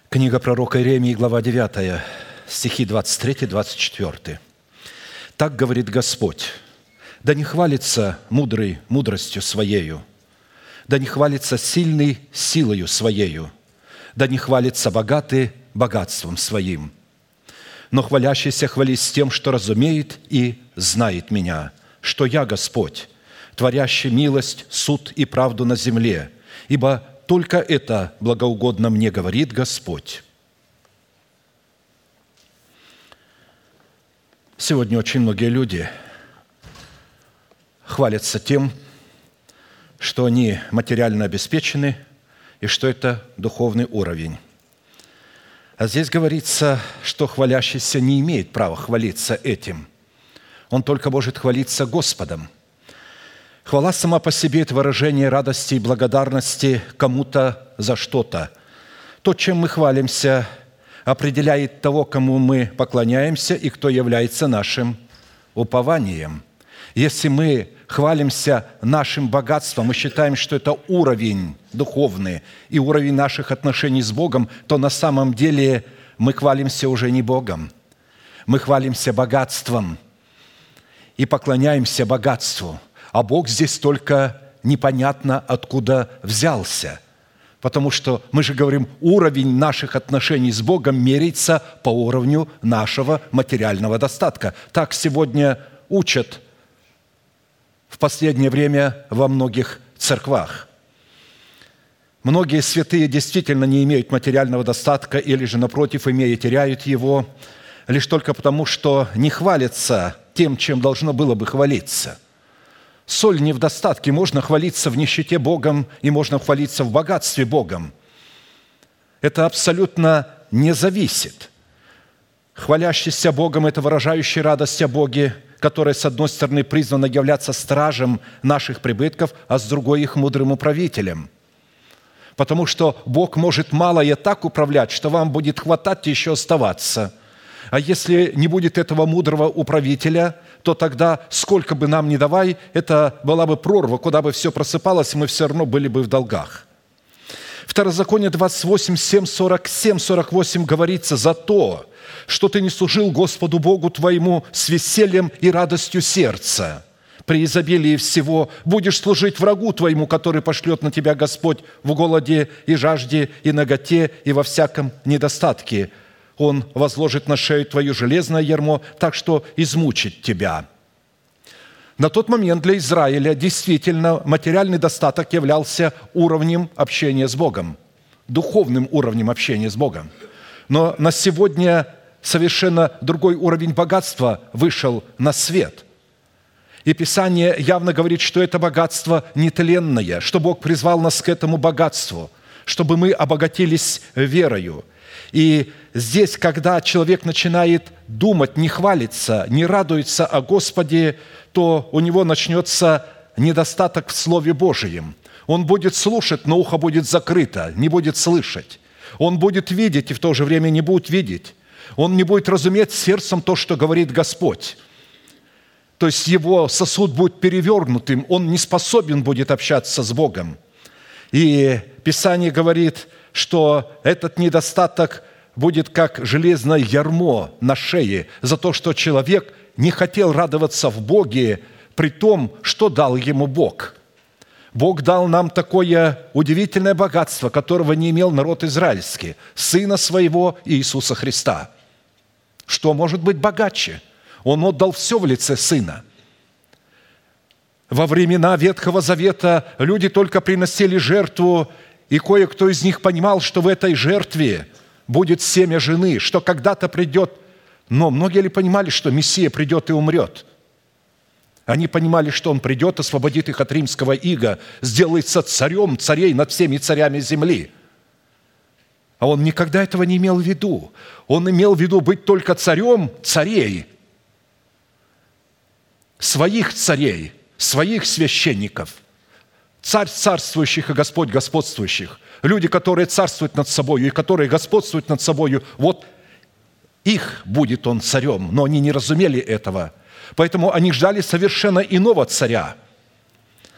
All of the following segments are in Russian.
Книга пророка Иеремии, глава 9, стихи 23-24. «Так говорит Господь: да не хвалится мудрый мудростью своею, да не хвалится сильный силою своею, да не хвалится богатый богатством своим, но хвалящийся хвались тем, что разумеет и знает Меня, что Я Господь, творящий милость, суд и правду на земле, ибо только это благоугодно Мне, говорит Господь». Сегодня очень многие люди хвалятся тем, что они материально обеспечены и что это духовный уровень. А здесь говорится, что хвалящийся не имеет права хвалиться этим. Он только может хвалиться Господом. Хвала сама по себе – это выражение радости и благодарности кому-то за что-то. То, чем мы хвалимся, определяет того, кому мы поклоняемся и кто является нашим упованием. Если мы хвалимся нашим богатством, мы считаем, что это уровень духовный и уровень наших отношений с Богом, то на самом деле мы хвалимся уже не Богом. Мы хвалимся богатством и поклоняемся богатству. А Бог здесь только непонятно откуда взялся. Потому что мы же говорим, уровень наших отношений с Богом меряется по уровню нашего материального достатка. Так сегодня учат в последнее время во многих церквах. Многие святые действительно не имеют материального достатка или же, напротив, имея, теряют его, лишь только потому, что не хвалятся тем, чем должно было бы хвалиться. Соль не в достатке, можно хвалиться в нищете Богом и можно хвалиться в богатстве Богом. Это абсолютно не зависит. Хвалящийся Богом – это выражающий радость о Боге, которая, с одной стороны, призвана являться стражем наших прибытков, а с другой – их мудрым управителем. Потому что Бог может малое так управлять, что вам будет хватать и еще оставаться. А если не будет этого мудрого управителя, то тогда, сколько бы нам ни давай, это была бы прорва, куда бы все просыпалось, и мы все равно были бы в долгах. Второзаконие 28, 7, 47, 48 говорится: «За то, что ты не служил Господу Богу твоему с весельем и радостью сердца, при изобилии всего будешь служить врагу твоему, который пошлет на тебя Господь в голоде и жажде, и наготе, и во всяком недостатке. Он возложит на шею твою железное ярмо, так что измучит тебя». На тот момент для Израиля действительно материальный достаток являлся уровнем общения с Богом, духовным уровнем общения с Богом. Но на сегодня совершенно другой уровень богатства вышел на свет. И Писание явно говорит, что это богатство нетленное, что Бог призвал нас к этому богатству, чтобы мы обогатились верою. И здесь, когда человек начинает думать, не хвалиться, не радуется о Господе, то у него начнется недостаток в Слове Божьем. Он будет слушать, но ухо будет закрыто, не будет слышать. Он будет видеть и в то же время не будет видеть. Он не будет разуметь сердцем то, что говорит Господь. То есть его сосуд будет перевернутым, он не способен будет общаться с Богом. И Писание говорит, что этот недостаток будет как железное ярмо на шее за то, что человек не хотел радоваться в Боге при том, что дал ему Бог. Бог дал нам такое удивительное богатство, которого не имел народ израильский, Сына Своего Иисуса Христа. Что может быть богаче? Он отдал все в лице Сына. Во времена Ветхого Завета люди только приносили жертву, и кое-кто из них понимал, что в этой жертве будет семя жены, что когда-то придет. Но многие ли понимали, что Мессия придет и умрет? Они понимали, что Он придет, освободит их от римского ига, сделается царем царей над всеми царями земли. А Он никогда этого не имел в виду. Он имел в виду быть только царем царей, своих царей, своих священников, царь царствующих и Господь господствующих. Люди, которые царствуют над собой и которые господствуют над собой, вот их будет Он царем, но они не разумели этого. Поэтому они ждали совершенно иного царя.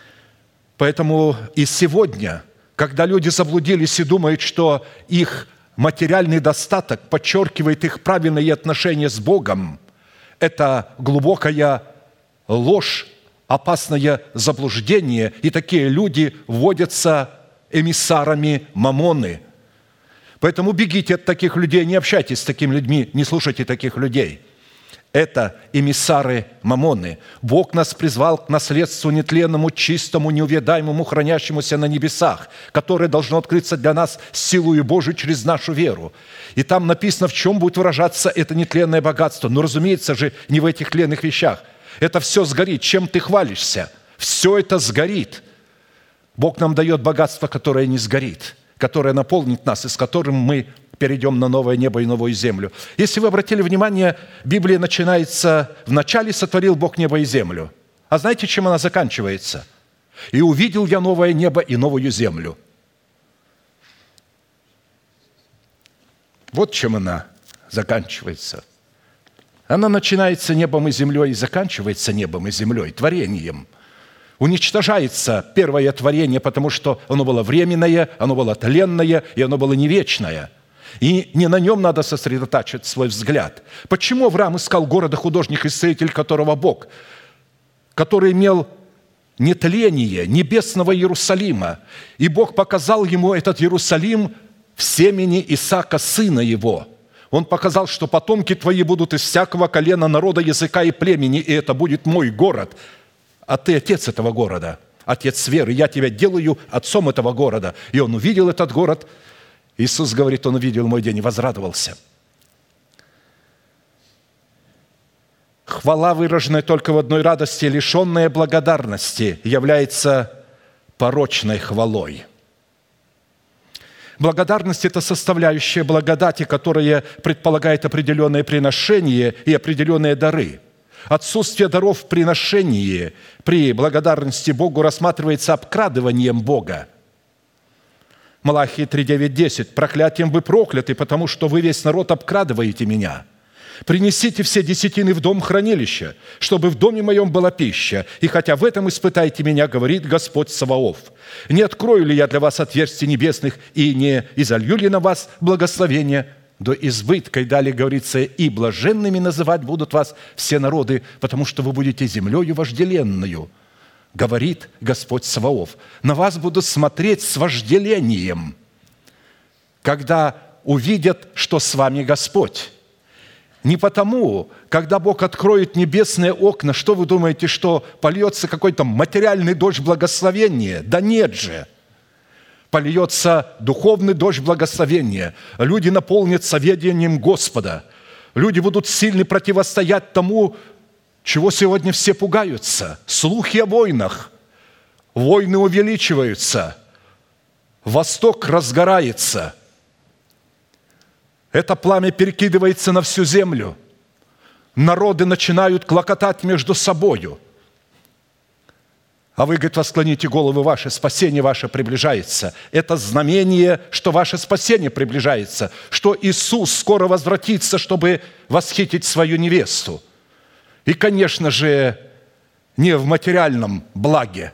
Поэтому и сегодня, когда люди заблудились и думают, что их материальный достаток подчеркивает их правильные отношения с Богом, это глубокая ложь, опасное заблуждение, и такие люди вводятся эмиссарами мамоны. Поэтому бегите от таких людей, не общайтесь с такими людьми, не слушайте таких людей. Это эмиссары мамоны. Бог нас призвал к наследству нетленному, чистому, неувядаемому, хранящемуся на небесах, которое должно открыться для нас силою Божией через нашу веру. И там написано, в чем будет выражаться это нетленное богатство. Но, разумеется же, не в этих тленных вещах. Это все сгорит. Чем ты хвалишься? Все это сгорит. Бог нам дает богатство, которое не сгорит, которое наполнит нас, и с которым мы перейдем на новое небо и новую землю. Если вы обратили внимание, Библия начинается: «Вначале сотворил Бог небо и землю». А знаете, чем она заканчивается? «И увидел я новое небо и новую землю». Вот чем она заканчивается. Она начинается небом и землей и заканчивается небом и землей, творением. Уничтожается первое творение, потому что оно было временное, оно было тленное, и оно было не вечное. И не на нем надо сосредотачивать свой взгляд. Почему Авраам искал города художник и строитель, которого Бог, который имел нетление небесного Иерусалима, и Бог показал ему этот Иерусалим в семени Исаака, сына его. Он показал, что потомки твои будут из всякого колена, народа, языка и племени, и это будет мой город. А ты отец этого города, отец веры. Я тебя делаю отцом этого города. И он увидел этот город. Иисус говорит, он увидел мой день и возрадовался. Хвала, выраженная только в одной радости, лишенная благодарности, является порочной хвалой. Благодарность – это составляющая благодати, которая предполагает определенное приношение и определенные дары. Отсутствие даров в приношении при благодарности Богу рассматривается обкрадыванием Бога. Малахии 3:9-10. «Проклятием вы прокляты, потому что вы весь народ обкрадываете меня. Принесите все десятины в дом хранилища, чтобы в доме моем была пища. И хотя в этом испытайте меня, говорит Господь Саваоф. Не открою ли я для вас отверстий небесных и не изолью ли на вас благословение до избытка?» И далее говорится, «И блаженными называть будут вас все народы, потому что вы будете землею вожделенную, говорит Господь Саваоф. На вас будут смотреть с вожделением, когда увидят, что с вами Господь». Не потому, когда Бог откроет небесные окна, что вы думаете, что польется какой-то материальный дождь благословения? Да нет же! Польется духовный дождь благословения. Люди наполнятся ведением Господа. Люди будут сильно противостоять тому, чего сегодня все пугаются. Слухи о войнах. Войны увеличиваются. Восток разгорается. Это пламя перекидывается на всю землю. Народы начинают клокотать между собою. А вы, говорит, восклоните головы ваши, спасение ваше приближается. Это знамение, что ваше спасение приближается, что Иисус скоро возвратится, чтобы восхитить свою невесту. И, конечно же, не в материальном благе,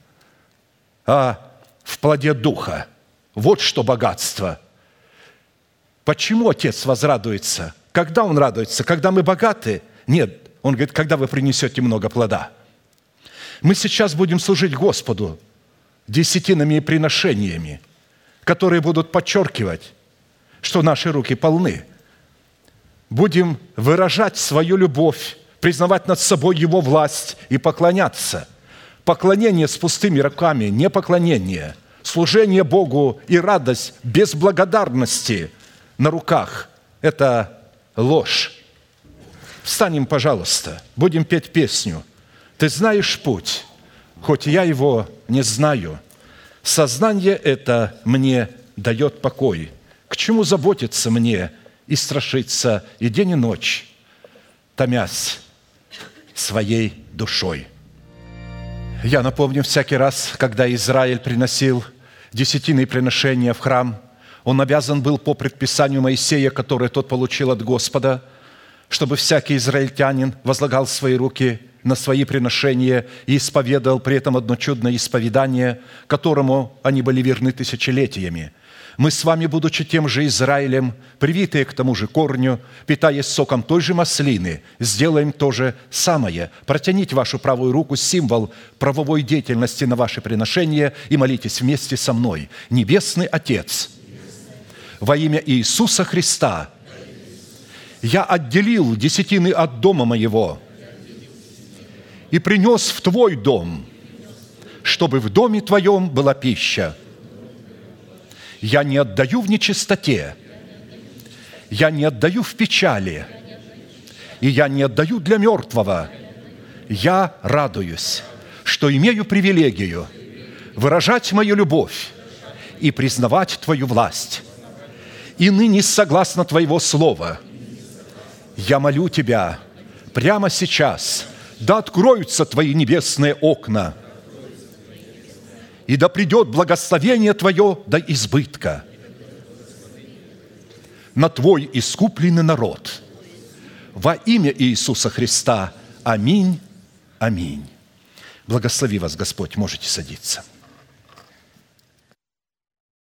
а в плоде Духа. Вот что богатство. Почему Отец возрадуется? Когда Он радуется? Когда мы богаты? Нет, Он говорит, когда вы принесете много плода. Мы сейчас будем служить Господу десятинами и приношениями, которые будут подчеркивать, что наши руки полны. Будем выражать свою любовь, признавать над собой Его власть и поклоняться. Поклонение с пустыми руками, не поклонение. Служение Богу и радость без благодарности на руках – это ложь. Встанем, пожалуйста, будем петь песню. «Ты знаешь путь, хоть я его не знаю. Сознание это мне дает покой. К чему заботиться мне и страшиться и день и ночь, томясь своей душой?» Я напомню, всякий раз, когда Израиль приносил десятинные приношения в храм, он обязан был по предписанию Моисея, которое тот получил от Господа, чтобы всякий израильтянин возлагал свои руки на свои приношения и исповедовал при этом одно чудное исповедание, которому они были верны тысячелетиями. Мы с вами, будучи тем же Израилем, привитые к тому же корню, питаясь соком той же маслины, сделаем то же самое. Протяните вашу правую руку, символ правовой деятельности на ваше приношение, и молитесь вместе со мной. Небесный Отец, во имя Иисуса Христа, я отделил десятины от дома моего и принес в Твой дом, чтобы в доме Твоем была пища. Я не отдаю в нечистоте, я не отдаю в печали, и я не отдаю для мертвого. Я радуюсь, что имею привилегию выражать мою любовь и признавать Твою власть. И ныне, согласно Твоего слова, я молю Тебя прямо сейчас, да откроются Твои небесные окна, и да придет благословение Твое до избытка на Твой искупленный народ. Во имя Иисуса Христа. Аминь. Аминь. Благослови вас Господь. Можете садиться.